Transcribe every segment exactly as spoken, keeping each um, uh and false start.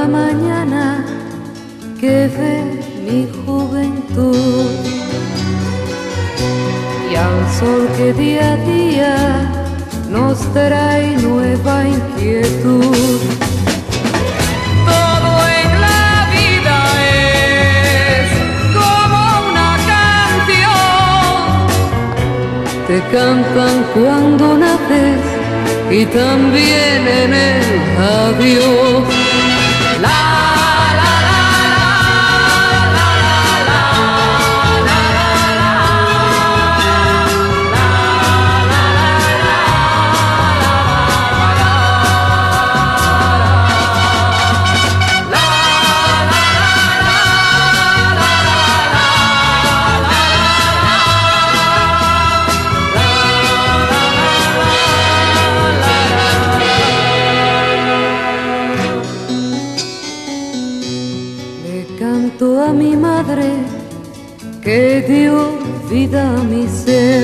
la mañana que ve mi juventud y al sol que día a día nos trae nueva inquietud. Todo en la vida es como una canción, te cantan cuando naces y también en el adiós. La canto a mi madre que dio vida a mi ser,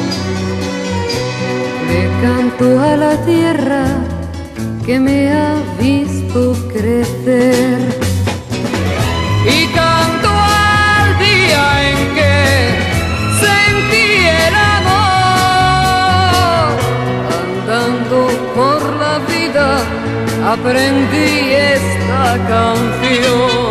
le canto a la tierra que me ha visto crecer y canto al día en que sentí el amor. Andando por la vida aprendí esta canción.